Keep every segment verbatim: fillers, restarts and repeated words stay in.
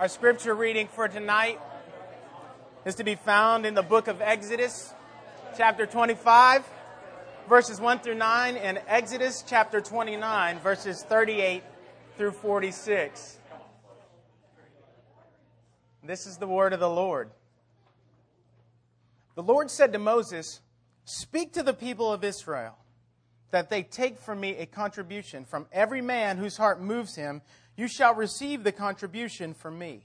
Our scripture reading for tonight is to be found in the book of Exodus, chapter twenty-five, verses one through nine, and Exodus chapter twenty-nine, verses thirty-eight through forty-six. This is the word of the Lord. The Lord said to Moses, "Speak to the people of Israel, that they take from me a contribution. From every man whose heart moves him, you shall receive the contribution from me.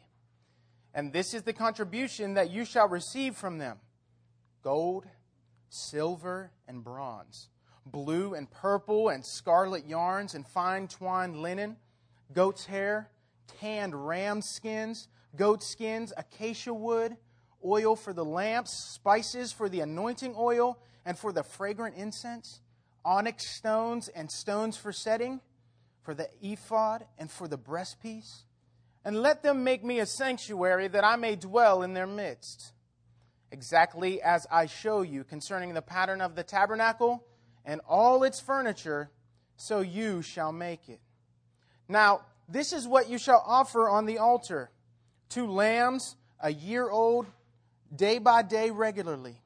And this is the contribution that you shall receive from them: gold, silver, and bronze, blue and purple and scarlet yarns and fine twined linen, goat's hair, tanned ram skins, goat skins, acacia wood, oil for the lamps, spices for the anointing oil and for the fragrant incense, onyx stones and stones for setting, for the ephod and for the breastpiece. And let them make me a sanctuary, that I may dwell in their midst, exactly as I show you concerning the pattern of the tabernacle and all its furniture, so you shall make it. Now, this is what you shall offer on the altar: two lambs, a year old, day by day regularly.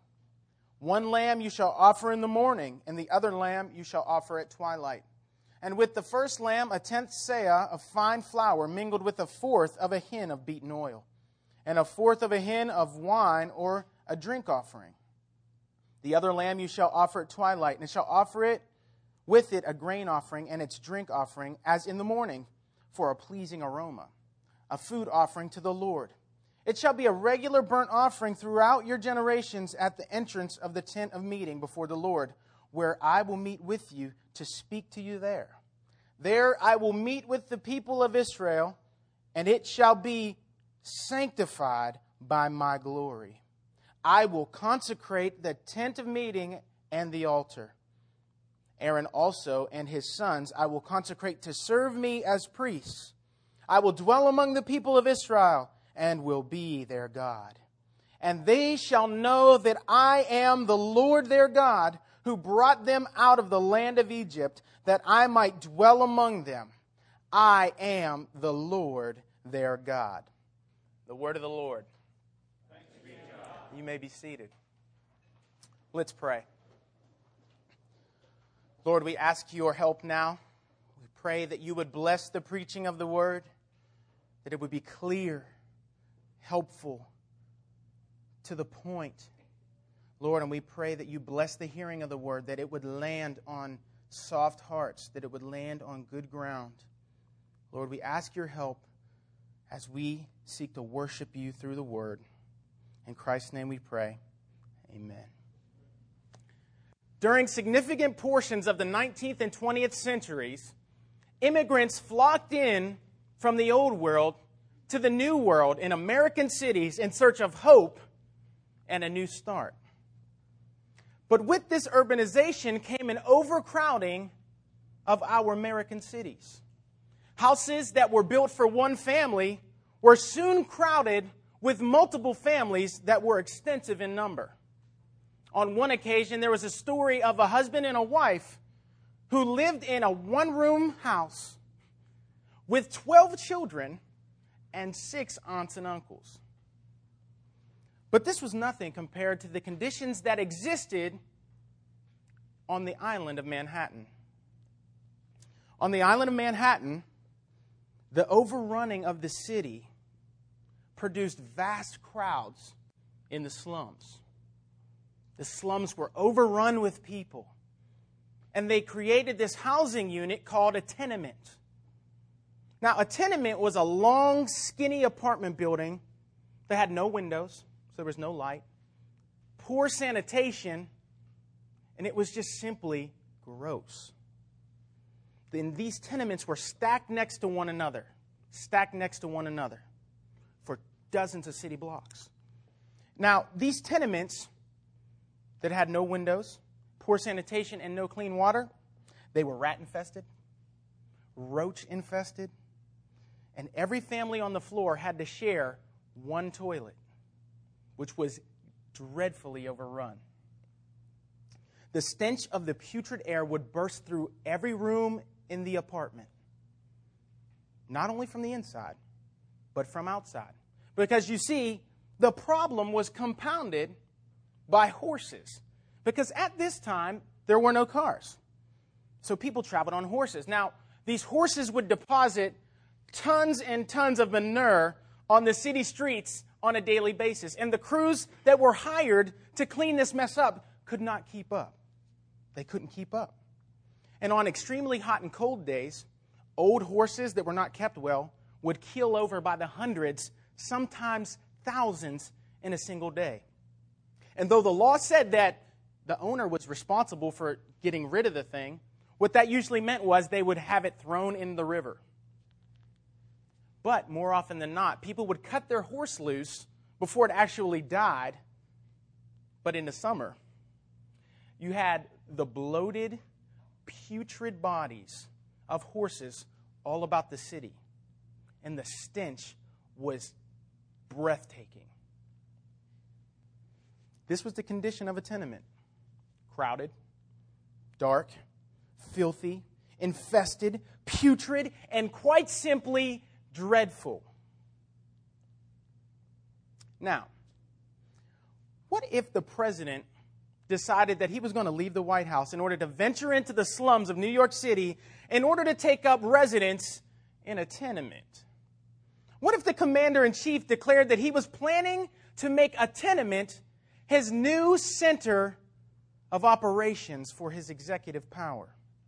One lamb you shall offer in the morning, and the other lamb you shall offer at twilight. And with the first lamb, a tenth seah of fine flour mingled with a fourth of a hin of beaten oil, and a fourth of a hin of wine or a drink offering. The other lamb you shall offer at twilight, and shall offer it with it a grain offering and its drink offering, as in the morning, for a pleasing aroma, a food offering to the Lord. It shall be a regular burnt offering throughout your generations at the entrance of the tent of meeting before the Lord, where I will meet with you to speak to you there. There I will meet with the people of Israel, and it shall be sanctified by my glory. I will consecrate the tent of meeting and the altar. Aaron also and his sons I will consecrate to serve me as priests. I will dwell among the people of Israel and will be their God. And they shall know that I am the Lord their God, who brought them out of the land of Egypt, that I might dwell among them. I am the Lord their God." The word of the Lord. Thanks be to God. You may be seated. Let's pray. Lord, we ask your help now. We pray that you would bless the preaching of the word, that it would be clear, helpful, to the point. Lord, and we pray that you bless the hearing of the word, that it would land on soft hearts, that it would land on good ground. Lord, we ask your help as we seek to worship you through the word. In Christ's name we pray. Amen. During significant portions of the nineteenth and twentieth centuries, immigrants flocked in from the old world to the new world in American cities in search of hope and a new start. But with this urbanization came an overcrowding of our American cities. Houses that were built for one family were soon crowded with multiple families that were extensive in number. On one occasion, there was a story of a husband and a wife who lived in a one-room house with twelve children and six aunts and uncles. But this was nothing compared to the conditions that existed on the island of Manhattan. On the island of Manhattan, the overrunning of the city produced vast crowds in the slums. The slums were overrun with people, and they created this housing unit called a tenement. Now, a tenement was a long, skinny apartment building that had no windows, so there was no light, poor sanitation, and it was just simply gross. Then these tenements were stacked next to one another, stacked next to one another for dozens of city blocks. Now, these tenements that had no windows, poor sanitation, and no clean water, they were rat-infested, roach-infested, and every family on the floor had to share one toilet, which was dreadfully overrun. The stench of the putrid air would burst through every room in the apartment, not only from the inside, but from outside. Because you see, the problem was compounded by horses. Because at this time, there were no cars. So people traveled on horses. Now, these horses would deposit tons and tons of manure on the city streets on a daily basis. And the crews that were hired to clean this mess up could not keep up. They couldn't keep up. And on extremely hot and cold days, old horses that were not kept well would keel over by the hundreds, sometimes thousands, in a single day. And though the law said that the owner was responsible for getting rid of the thing, what that usually meant was they would have it thrown in the river. But more often than not, people would cut their horse loose before it actually died. But in the summer, you had the bloated, putrid bodies of horses all about the city. And the stench was breathtaking. This was the condition of a tenement. Crowded, dark, filthy, infested, putrid, and quite simply dreadful. Now, what if the president decided that he was going to leave the White House in order to venture into the slums of New York City in order to take up residence in a tenement? What if the commander-in-chief declared that he was planning to make a tenement his new center of operations for his executive power?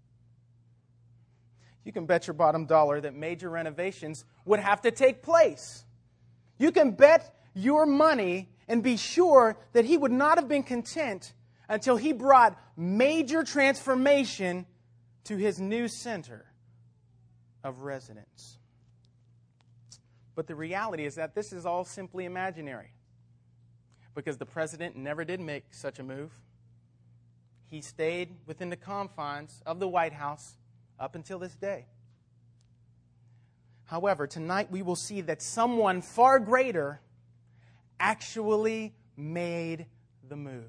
You can bet your bottom dollar that major renovations would have to take place. You can bet your money and be sure that he would not have been content until he brought major transformation to his new center of residence. But the reality is that this is all simply imaginary, because the president never did make such a move. He stayed within the confines of the White House up until this day. However, tonight we will see that someone far greater actually made the move.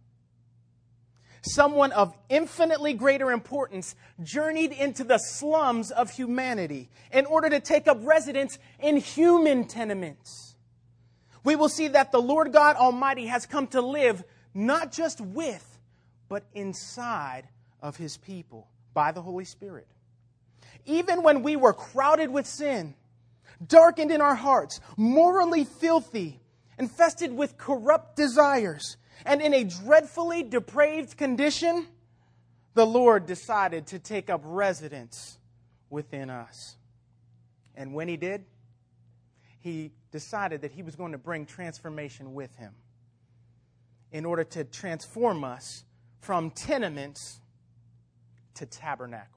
Someone of infinitely greater importance journeyed into the slums of humanity in order to take up residence in human tenements. We will see that the Lord God Almighty has come to live not just with, but inside of His people by the Holy Spirit. Even when we were crowded with sin, darkened in our hearts, morally filthy, infested with corrupt desires, and in a dreadfully depraved condition, the Lord decided to take up residence within us. And when He did, He decided that He was going to bring transformation with Him in order to transform us from tenements to tabernacles.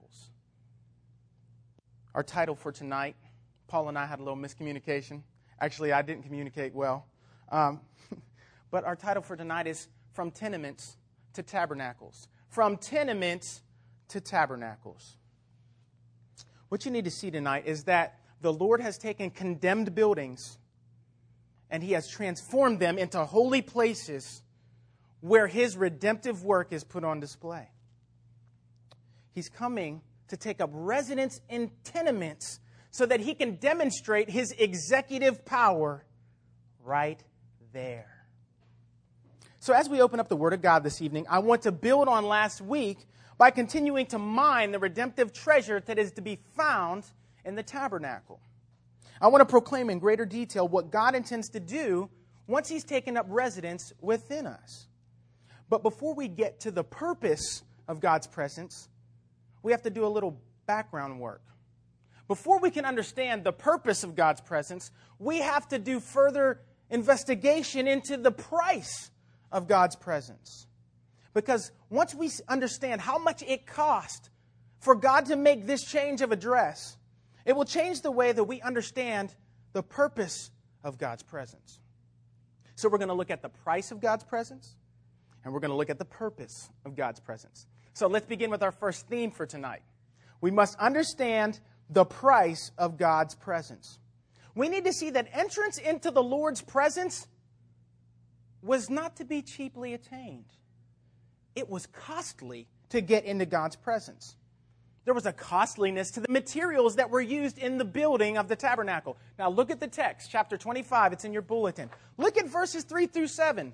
Our title for tonight, Paul and I had a little miscommunication. Actually, I didn't communicate well. Um, but our title for tonight is From Tenements to Tabernacles. From Tenements to Tabernacles. What you need to see tonight is that the Lord has taken condemned buildings and He has transformed them into holy places where His redemptive work is put on display. He's coming to take up residence in tenements so that He can demonstrate His executive power right there. So as we open up the Word of God this evening, I want to build on last week by continuing to mine the redemptive treasure that is to be found in the tabernacle. I want to proclaim in greater detail what God intends to do once He's taken up residence within us. But before we get to the purpose of God's presence, we have to do a little background work. Before we can understand the purpose of God's presence, we have to do further investigation into the price of God's presence. Because once we understand how much it cost for God to make this change of address, it will change the way that we understand the purpose of God's presence. So we're going to look at the price of God's presence, and we're going to look at the purpose of God's presence. So let's begin with our first theme for tonight. We must understand the price of God's presence. We need to see that entrance into the Lord's presence was not to be cheaply attained. It was costly to get into God's presence. There was a costliness to the materials that were used in the building of the tabernacle. Now look at the text, chapter twenty-five. It's in your bulletin. Look at verses three through seven.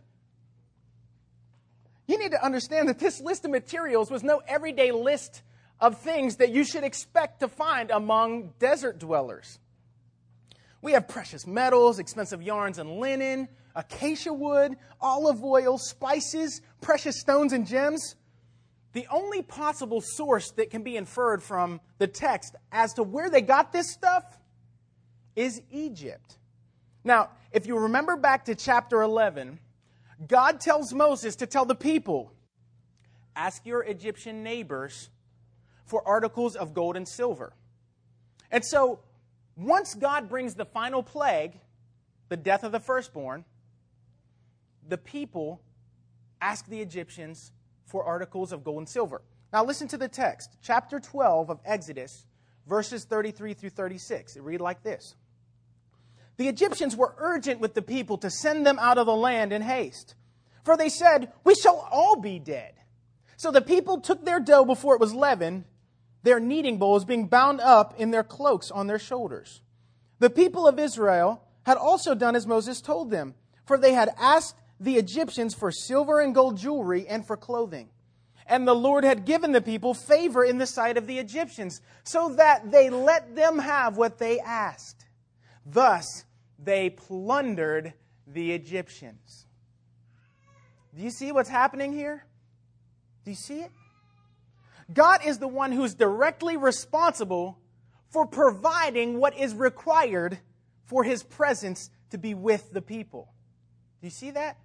You need to understand that this list of materials was no everyday list of things that you should expect to find among desert dwellers. We have precious metals, expensive yarns and linen, acacia wood, olive oil, spices, precious stones and gems. The only possible source that can be inferred from the text as to where they got this stuff is Egypt. Now, if you remember back to chapter eleven, God tells Moses to tell the people, ask your Egyptian neighbors for articles of gold and silver. And so, once God brings the final plague, the death of the firstborn, the people ask the Egyptians for articles of gold and silver. Now listen to the text, chapter twelve of Exodus, verses thirty-three through thirty-six. It reads like this. The Egyptians were urgent with the people to send them out of the land in haste, for they said, we shall all be dead. So the people took their dough before it was leavened, their kneading bowls being bound up in their cloaks on their shoulders. The people of Israel had also done as Moses told them, for they had asked the Egyptians for silver and gold jewelry and for clothing. And the Lord had given the people favor in the sight of the Egyptians, so that they let them have what they asked. Thus, they plundered the Egyptians. Do you see what's happening here? Do you see it? God is the one who's directly responsible for providing what is required for His presence to be with the people. Do you see that?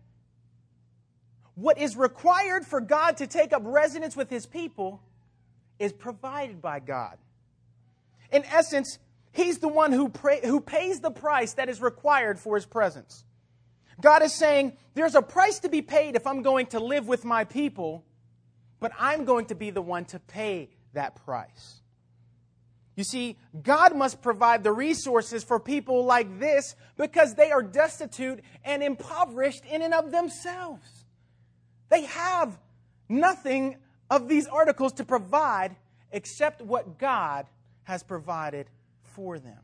What is required for God to take up residence with His people is provided by God. In essence, He's the one who, pray, who pays the price that is required for His presence. God is saying, there's a price to be paid if I'm going to live with my people, but I'm going to be the one to pay that price. You see, God must provide the resources for people like this because they are destitute and impoverished in and of themselves. They have nothing of these articles to provide except what God has provided for them.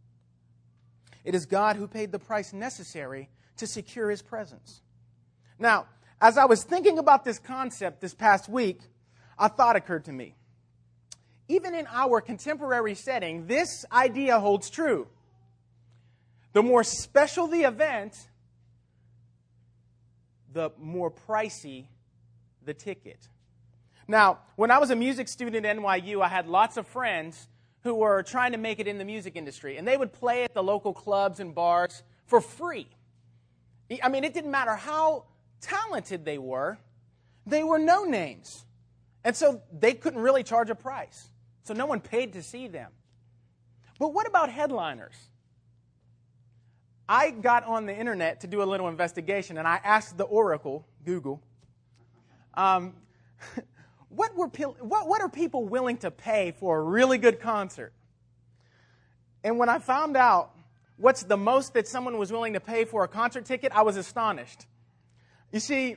It is God who paid the price necessary to secure His presence. Now, as I was thinking about this concept this past week, a thought occurred to me. Even in our contemporary setting, this idea holds true. The more special the event, the more pricey the ticket. Now, when I was a music student at N Y U, I had lots of friends who were trying to make it in the music industry, and they would play at the local clubs and bars for free. I mean, it didn't matter how talented they were, they were no names. And so they couldn't really charge a price. So no one paid to see them. But what about headliners? I got on the internet to do a little investigation, and I asked the Oracle, Google, um, what, were, what, what are people willing to pay for a really good concert? And when I found out what's the most that someone was willing to pay for a concert ticket, I was astonished. You see,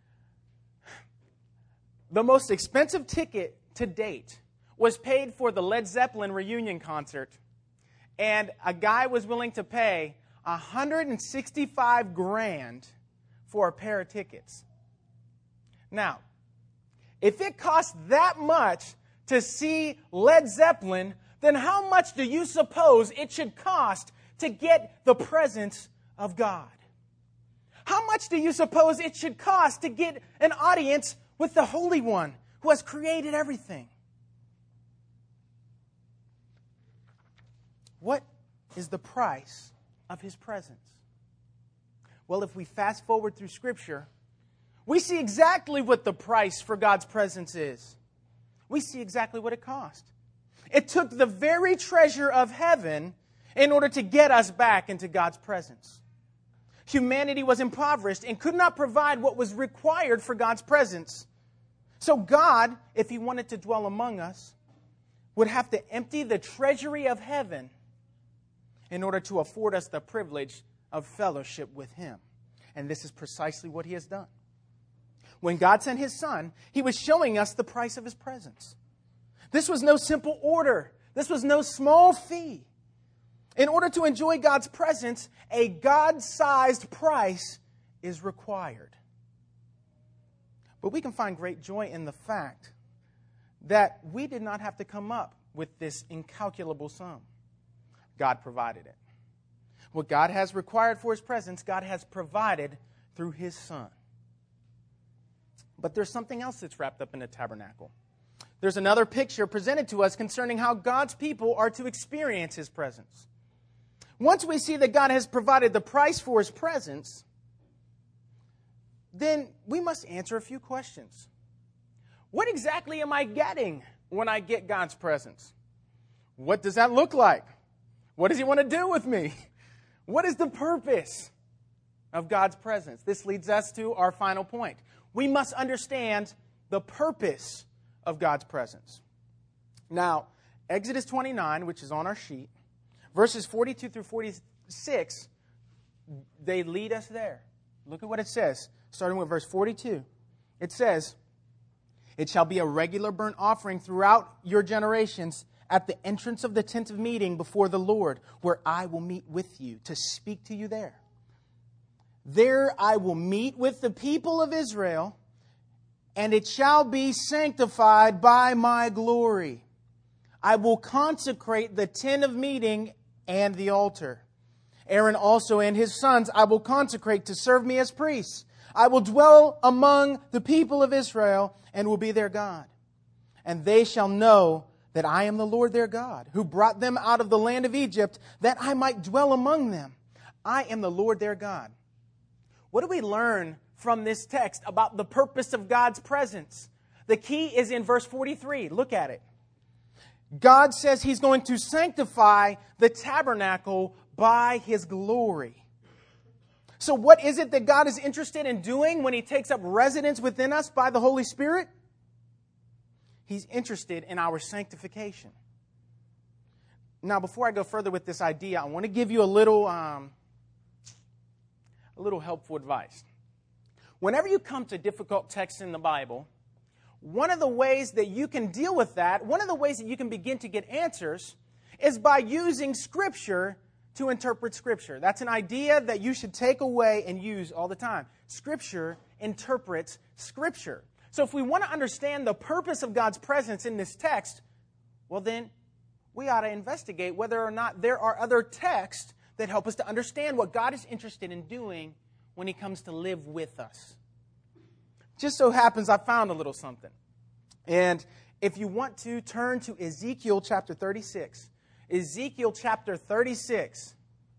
the most expensive ticket to date was paid for the Led Zeppelin reunion concert, and a guy was willing to pay one hundred sixty-five grand for a pair of tickets. Now, if it costs that much to see Led Zeppelin, then how much do you suppose it should cost to get the presence of God? How much do you suppose it should cost to get an audience with the Holy One who has created everything? What is the price of His presence? Well, if we fast forward through Scripture, we see exactly what the price for God's presence is. We see exactly what it cost. It took the very treasure of heaven in order to get us back into God's presence. Humanity was impoverished and could not provide what was required for God's presence. So God, if He wanted to dwell among us, would have to empty the treasury of heaven in order to afford us the privilege of fellowship with Him. And this is precisely what He has done. When God sent His Son, He was showing us the price of His presence. This was no simple order. This was no small fee. In order to enjoy God's presence, a God-sized price is required. But we can find great joy in the fact that we did not have to come up with this incalculable sum. God provided it. What God has required for His presence, God has provided through His Son. But there's something else that's wrapped up in the tabernacle. There's another picture presented to us concerning how God's people are to experience His presence. Once we see that God has provided the price for His presence, then we must answer a few questions. What exactly am I getting when I get God's presence? What does that look like? What does He want to do with me? What is the purpose of God's presence? This leads us to our final point. We must understand the purpose of God's presence. Now, Exodus twenty-nine, which is on our sheet, verses forty-two through forty-six, they lead us there. Look at what it says, starting with verse forty-two. It says, "It shall be a regular burnt offering throughout your generations at the entrance of the tent of meeting before the Lord, where I will meet with you to speak to you there. There I will meet with the people of Israel, and it shall be sanctified by my glory. I will consecrate the tent of meeting and the altar. Aaron also and his sons I will consecrate to serve me as priests. I will dwell among the people of Israel and will be their God. And they shall know that I am the Lord their God, who brought them out of the land of Egypt, that I might dwell among them. I am the Lord their God." What do we learn from this text about the purpose of God's presence? The key is in verse forty-three. Look at it. God says He's going to sanctify the tabernacle by His glory. So what is it that God is interested in doing when He takes up residence within us by the Holy Spirit? He's interested in our sanctification. Now, before I go further with this idea, I want to give you a little, um, a little helpful advice. Whenever you come to difficult texts in the Bible, one of the ways that you can deal with that, one of the ways that you can begin to get answers, is by using Scripture to interpret Scripture. That's an idea that you should take away and use all the time. Scripture interprets Scripture. So if we want to understand the purpose of God's presence in this text, well then, we ought to investigate whether or not there are other texts that help us to understand what God is interested in doing when He comes to live with us. Just so happens I found a little something. And if you want to, turn to Ezekiel chapter thirty-six. Ezekiel chapter thirty-six.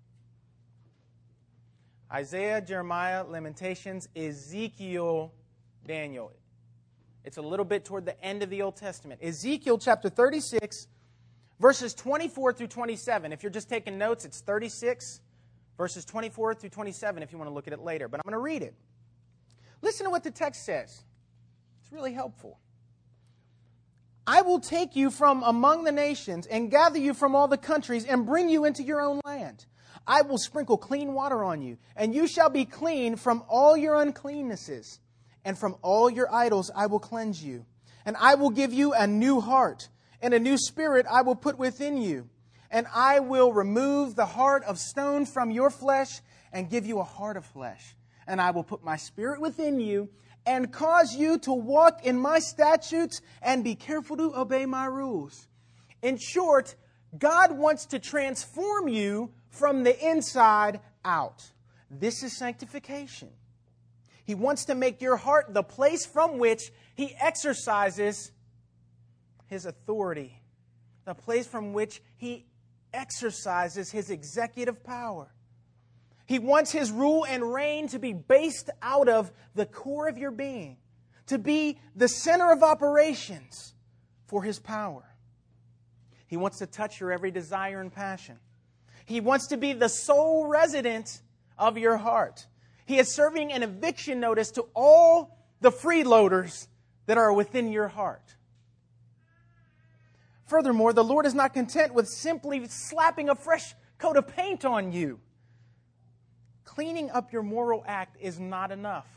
Isaiah, Jeremiah, Lamentations, Ezekiel, Daniel. It's a little bit toward the end of the Old Testament. Ezekiel chapter thirty-six, verses twenty-four through twenty-seven. If you're just taking notes, it's thirty-six, verses twenty-four through twenty-seven if you want to look at it later. But I'm going to read it. Listen to what the text says. It's really helpful. "I will take you from among the nations and gather you from all the countries and bring you into your own land. I will sprinkle clean water on you, and you shall be clean from all your uncleannesses. And from all your idols I will cleanse you. And I will give you a new heart, and a new spirit I will put within you. And I will remove the heart of stone from your flesh and give you a heart of flesh. And I will put my spirit within you and cause you to walk in my statutes and be careful to obey my rules." In short, God wants to transform you from the inside out. This is sanctification. He wants to make your heart the place from which He exercises His authority, the place from which He exercises His executive power. He wants His rule and reign to be based out of the core of your being, to be the center of operations for His power. He wants to touch your every desire and passion. He wants to be the sole resident of your heart. He is serving an eviction notice to all the freeloaders that are within your heart. Furthermore, the Lord is not content with simply slapping a fresh coat of paint on you. Cleaning up your moral act is not enough.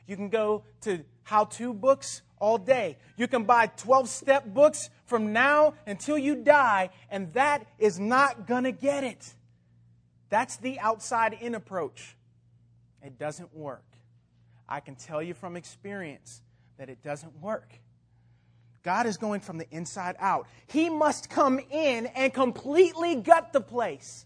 You can go to how-to books all day. You can buy twelve-step books from now until you die, and that is not going to get it. That's the outside-in approach. It doesn't work. I can tell you from experience that it doesn't work. God is going from the inside out. He must come in and completely gut the place.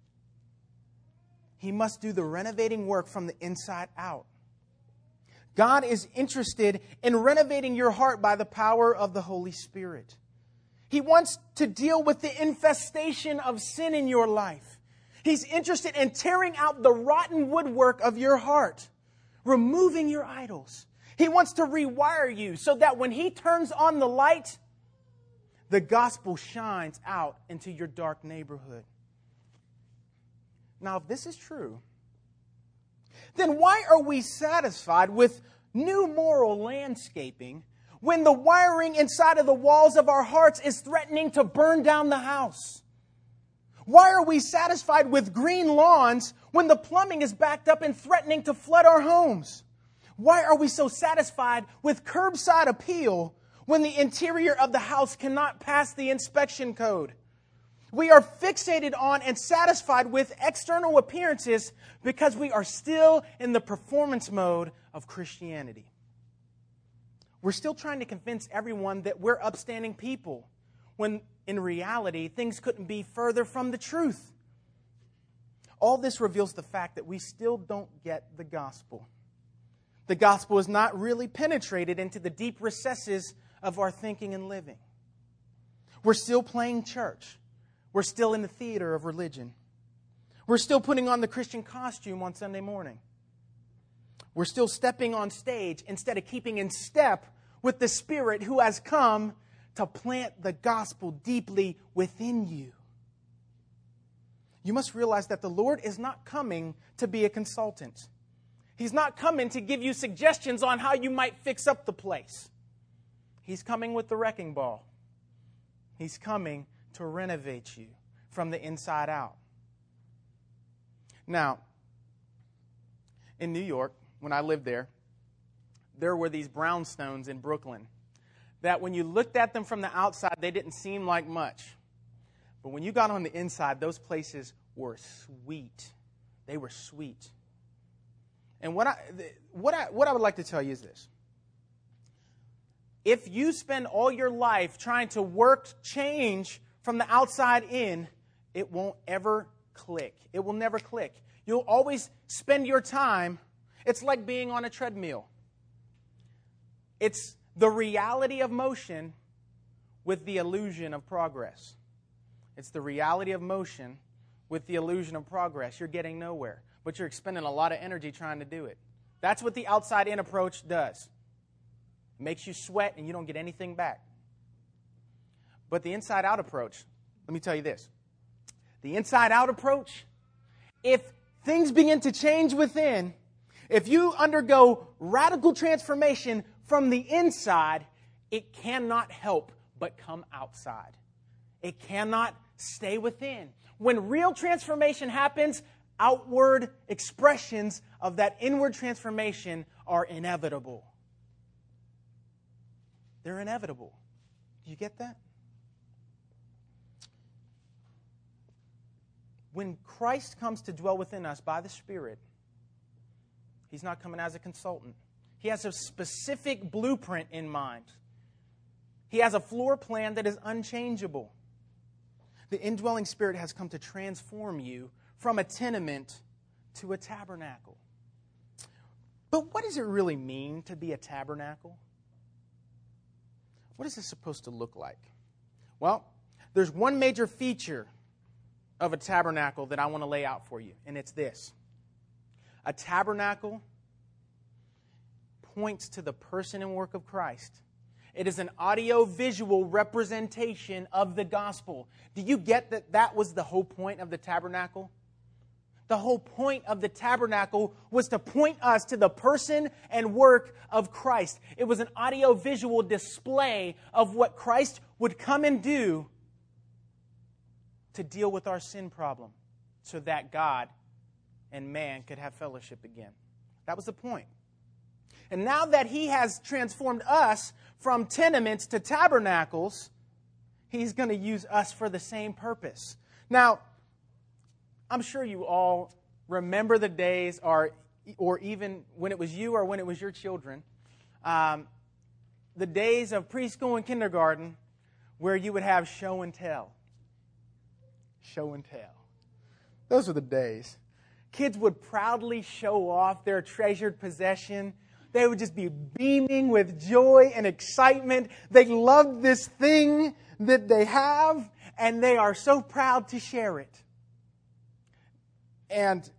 He must do the renovating work from the inside out. God is interested in renovating your heart by the power of the Holy Spirit. He wants to deal with the infestation of sin in your life. He's interested in tearing out the rotten woodwork of your heart, removing your idols. He wants to rewire you so that when He turns on the light, the gospel shines out into your dark neighborhood. Now, if this is true, then why are we satisfied with new moral landscaping when the wiring inside of the walls of our hearts is threatening to burn down the house? Why are we satisfied with green lawns when the plumbing is backed up and threatening to flood our homes? Why are we so satisfied with curbside appeal when the interior of the house cannot pass the inspection code? We are fixated on and satisfied with external appearances because we are still in the performance mode of Christianity. We're still trying to convince everyone that we're upstanding people, when in reality, things couldn't be further from the truth. All this reveals the fact that we still don't get the gospel. The gospel is not really penetrated into the deep recesses of our thinking and living. We're still playing church. We're still in the theater of religion. We're still putting on the Christian costume on Sunday morning. We're still stepping on stage instead of keeping in step with the Spirit who has come to plant the gospel deeply within you. You must realize that the Lord is not coming to be a consultant. He's not coming to give you suggestions on how you might fix up the place. He's coming with the wrecking ball. He's coming to renovate you from the inside out. Now, in New York, when I lived there, there were these brownstones in Brooklyn that when you looked at them from the outside, they didn't seem like much. But when you got on the inside, those places were sweet. They were sweet. And what I, what I, what I would like to tell you is this. If you spend all your life trying to work change from the outside in, it won't ever click. It will never click. You'll always spend your time, it's like being on a treadmill. It's the reality of motion with the illusion of progress. It's the reality of motion with the illusion of progress. You're getting nowhere, but you're expending a lot of energy trying to do it. That's what the outside-in approach does. It makes you sweat and you don't get anything back. But the inside-out approach, let me tell you this. The inside-out approach, if things begin to change within, if you undergo radical transformation from the inside, it cannot help but come outside. It cannot stay within. When real transformation happens, outward expressions of that inward transformation are inevitable. They're inevitable. Do you get that? When Christ comes to dwell within us by the Spirit, He's not coming as a consultant. He has a specific blueprint in mind. He has a floor plan that is unchangeable. The indwelling Spirit has come to transform you from a tenement to a tabernacle. But what does it really mean to be a tabernacle? What is this supposed to look like? Well, there's one major feature of a tabernacle that I want to lay out for you, and it's this. A tabernacle points to the person and work of Christ. It is an audio-visual representation of the gospel. Do you get that that was the whole point of the tabernacle? The whole point of the tabernacle was to point us to the person and work of Christ. It was an audio-visual display of what Christ would come and do to deal with our sin problem so that God and man could have fellowship again. That was the point. And now that He has transformed us from tenements to tabernacles, He's going to use us for the same purpose. Now, I'm sure you all remember the days, or, or even when it was you or when it was your children, um, the days of preschool and kindergarten where you would have show and tell. Show and tell. Those were the days. Kids would proudly show off their treasured possession. They would just be beaming with joy and excitement. They loved this thing that they have, and they are so proud to share it. And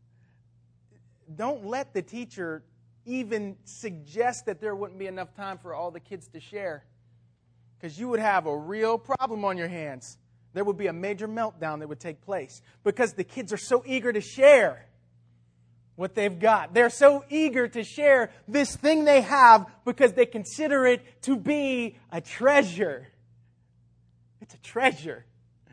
don't let the teacher even suggest that there wouldn't be enough time for all the kids to share, because you would have a real problem on your hands. There would be a major meltdown that would take place because the kids are so eager to share what they've got. They're so eager to share this thing they have because they consider it to be a treasure. It's a treasure.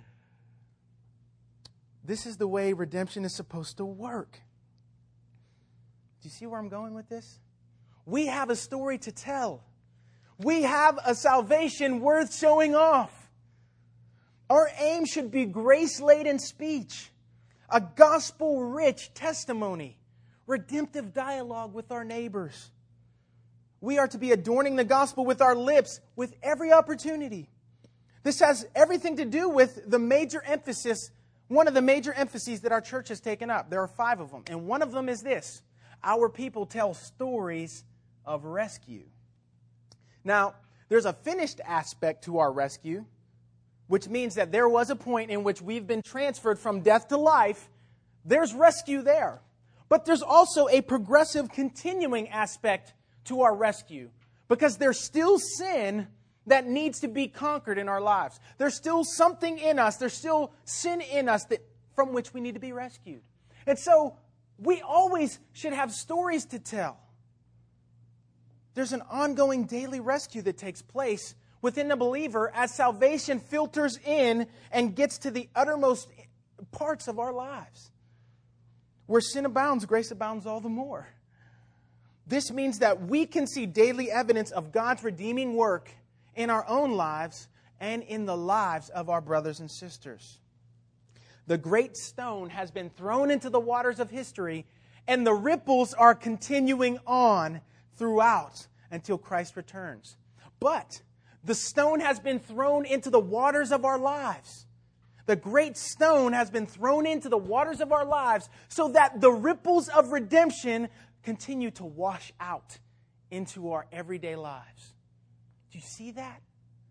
This is the way redemption is supposed to work. Do you see where I'm going with this? We have a story to tell. We have a salvation worth showing off. Our aim should be grace-laden speech, a gospel-rich testimony, redemptive dialogue with our neighbors. We are to be adorning the gospel with our lips with every opportunity. This has everything to do with the major emphasis, one of the major emphases that our church has taken up. There are five of them, and one of them is this: our people tell stories of rescue. Now, there's a finished aspect to our rescue, which means that there was a point in which we've been transferred from death to life. There's rescue there. But there's also a progressive, continuing aspect to our rescue, because there's still sin that needs to be conquered in our lives. There's still something in us, there's still sin in us that from which we need to be rescued. And so we always should have stories to tell. There's an ongoing daily rescue that takes place within the believer as salvation filters in and gets to the uttermost parts of our lives. Where sin abounds, grace abounds all the more. This means that we can see daily evidence of God's redeeming work in our own lives and in the lives of our brothers and sisters. The great stone has been thrown into the waters of history, and the ripples are continuing on throughout until Christ returns. But the stone has been thrown into the waters of our lives. The great stone has been thrown into the waters of our lives so that the ripples of redemption continue to wash out into our everyday lives. Do you see that?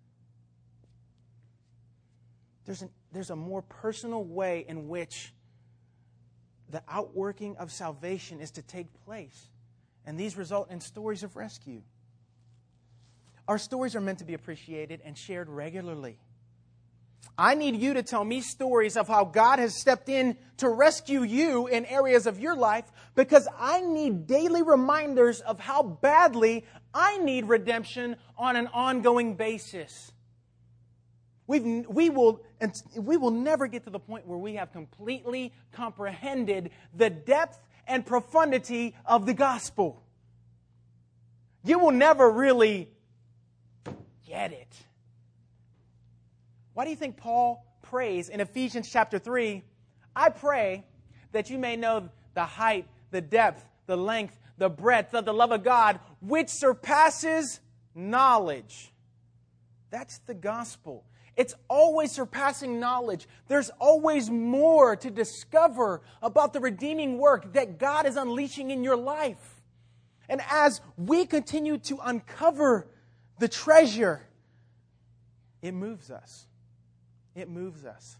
There's, an, there's a more personal way in which the outworking of salvation is to take place. And these result in stories of rescue. Our stories are meant to be appreciated and shared regularly. I need you to tell me stories of how God has stepped in to rescue you in areas of your life, because I need daily reminders of how badly I need redemption on an ongoing basis. We've, we will, we will never get to the point where we have completely comprehended the depth and profundity of the gospel. You will never really get it. Why do you think Paul prays in Ephesians chapter three, I pray that you may know the height, the depth, the length, the breadth of the love of God, which surpasses knowledge. That's the gospel. It's always surpassing knowledge. There's always more to discover about the redeeming work that God is unleashing in your life. And as we continue to uncover the treasure, it moves us. It moves us.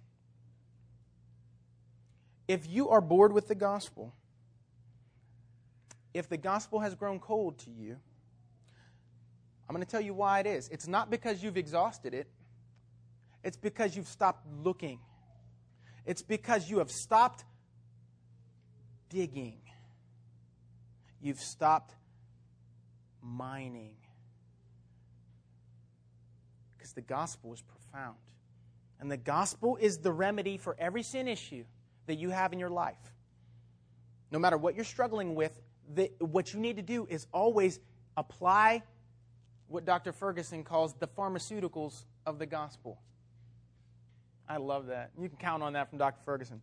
If you are bored with the gospel, if the gospel has grown cold to you, I'm going to tell you why it is. It's not because you've exhausted it. It's because you've stopped looking. It's because you have stopped digging. You've stopped mining. Because the gospel is profound. And the gospel is the remedy for every sin issue that you have in your life. No matter what you're struggling with, the, what you need to do is always apply what Doctor Ferguson calls the pharmaceuticals of the gospel. I love that. You can count on that from Doctor Ferguson.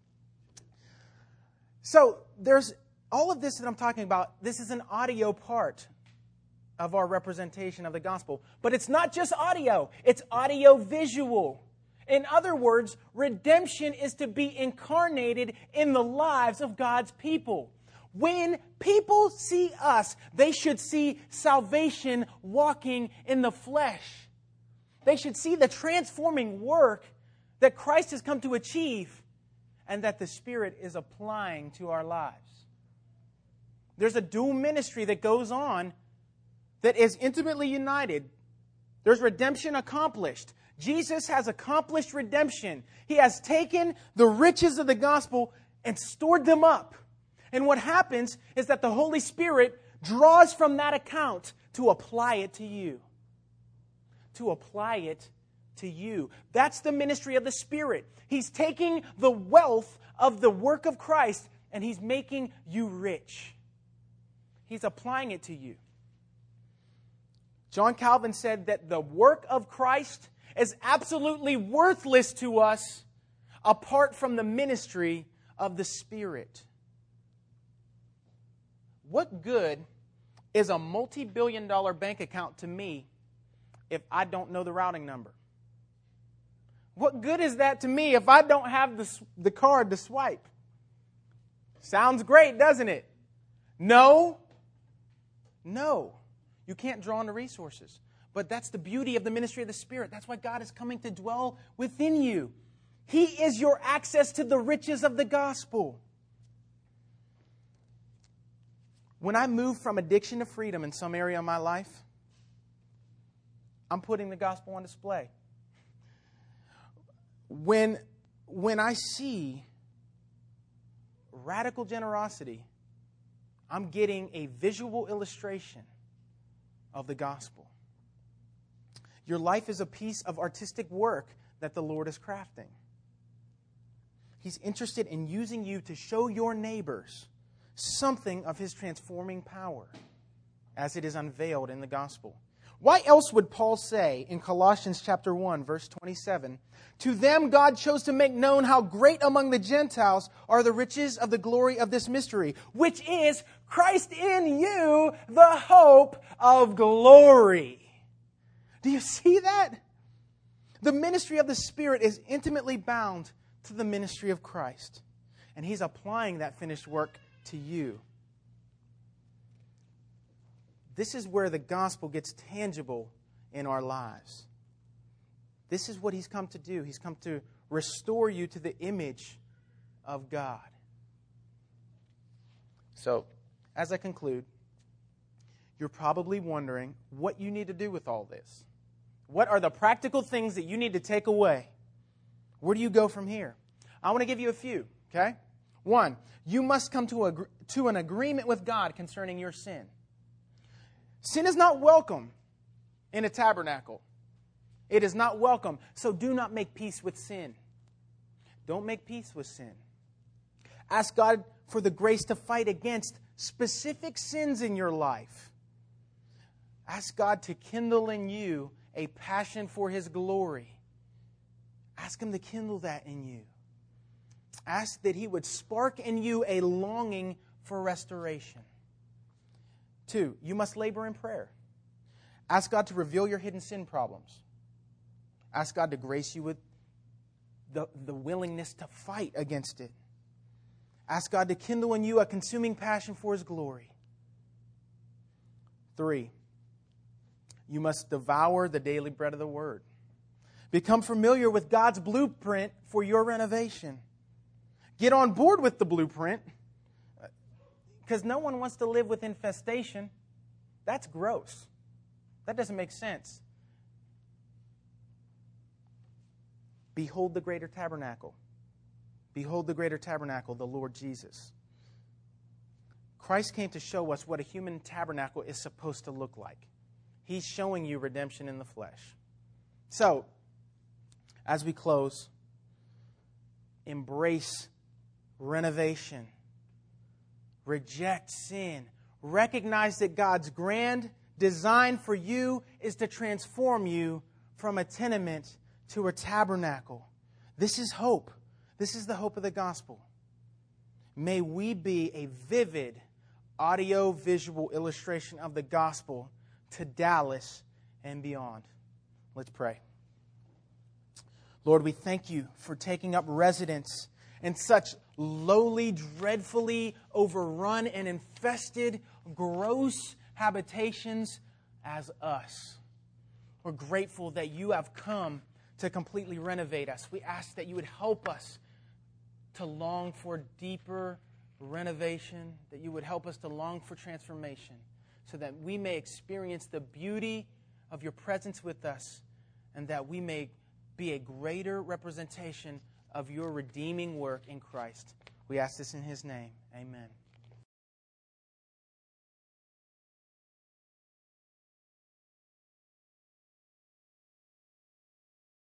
So there's all of this that I'm talking about. This is an audio part of our representation of the gospel. But it's not just audio. It's audio-visual. In other words, redemption is to be incarnated in the lives of God's people. When people see us, they should see salvation walking in the flesh. They should see the transforming work that Christ has come to achieve and that the Spirit is applying to our lives. There's a dual ministry that goes on that is intimately united. There's redemption accomplished. Jesus has accomplished redemption. He has taken the riches of the gospel and stored them up. And what happens is that the Holy Spirit draws from that account to apply it to you. To apply it to you. That's the ministry of the Spirit. He's taking the wealth of the work of Christ and He's making you rich. He's applying it to you. John Calvin said that the work of Christ is absolutely worthless to us apart from the ministry of the Spirit. What good is a multi-billion dollar bank account to me if I don't know the routing number? What good is that to me if I don't have the, the card to swipe? Sounds great, doesn't it? No. No. You can't draw on the resources. But that's the beauty of the ministry of the Spirit. That's why God is coming to dwell within you. He is your access to the riches of the gospel. When I move from addiction to freedom in some area of my life, I'm putting the gospel on display. When, when I see radical generosity, I'm getting a visual illustration of the gospel. Your life is a piece of artistic work that the Lord is crafting. He's interested in using you to show your neighbors something of His transforming power as it is unveiled in the gospel. Why else would Paul say in Colossians chapter one, verse twenty-seven, "To them God chose to make known how great among the Gentiles are the riches of the glory of this mystery, which is Christ in you, the hope of glory." Do you see that? The ministry of the Spirit is intimately bound to the ministry of Christ. And He's applying that finished work to you. This is where the gospel gets tangible in our lives. This is what He's come to do. He's come to restore you to the image of God. So, as I conclude, you're probably wondering what you need to do with all this. What are the practical things that you need to take away? Where do you go from here? I want to give you a few, okay? One, you must come to, a, to an agreement with God concerning your sin. Sin is not welcome in a tabernacle. It is not welcome, so do not make peace with sin. Don't make peace with sin. Ask God for the grace to fight against specific sins in your life. Ask God to kindle in you a passion for His glory. Ask Him to kindle that in you. Ask that He would spark in you a longing for restoration. Two, you must labor in prayer. Ask God to reveal your hidden sin problems. Ask God to grace you with the, the willingness to fight against it. Ask God to kindle in you a consuming passion for His glory. Three, you must devour the daily bread of the Word. Become familiar with God's blueprint for your renovation. Get on board with the blueprint, because no one wants to live with infestation. That's gross. That doesn't make sense. Behold the greater tabernacle. Behold the greater tabernacle, the Lord Jesus. Christ came to show us what a human tabernacle is supposed to look like. He's showing you redemption in the flesh. So, as we close, embrace renovation. Reject sin. recognize that God's grand design for you is to transform you from a tenement to a tabernacle. This is hope. This is the hope of the gospel. May we be a vivid audio-visual illustration of the gospel to Dallas and beyond. Let's pray. Lord, we thank you for taking up residence in such lowly, dreadfully overrun and infested, gross habitations as us. We're grateful that you have come to completely renovate us. We ask that you would help us to long for deeper renovation, that you would help us to long for transformation, so that we may experience the beauty of your presence with us, and that we may be a greater representation of your redeeming work in Christ. We ask this in his name. Amen.